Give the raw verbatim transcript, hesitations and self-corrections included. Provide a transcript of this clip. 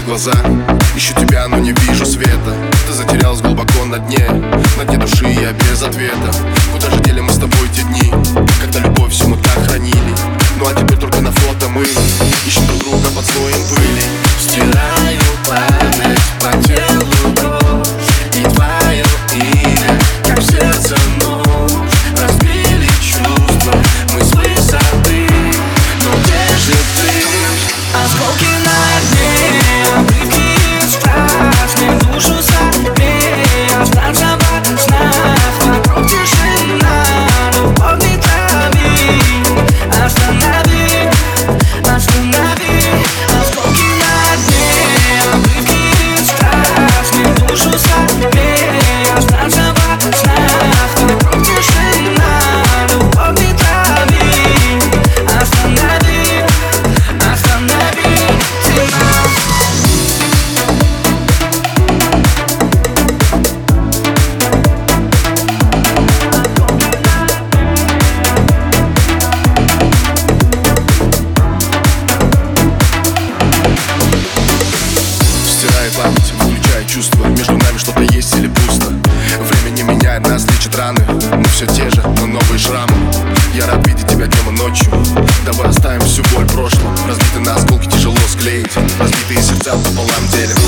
глаза. Ищу тебя, но не вижу света. Ты затерялась глубоко на дне, на дне души я без ответа. Куда же дели мы с тобой те дни, когда любовь всю мы так хранили? Ну а теперь только на фото мы ищем друг друга под слоем пыли. Стираю память по телу дрожь, и твое имя, как в сердце нож. Разбили чувства мы с высоты, но где же ты? Осколки на дне, обрывки страшных, душу согрей. Остаться в снах, вокруг тишина, любовь не трави. Останови, останови. Осколки на дне, обрывки страшных, душу согрей. Остаться в снах, вокруг тишина, любовь не трави. Останови, останови. Стирает память, выключает чувства. Между нами что-то есть или пусто. Время не меняет, нас лечит раны. Мы все те же, но новые шрамы. Я рад видеть тебя днем и ночью. Давай оставим всю боль в прошлом. Разбитые на осколки тяжело склеить. Разбитые сердца пополам делим.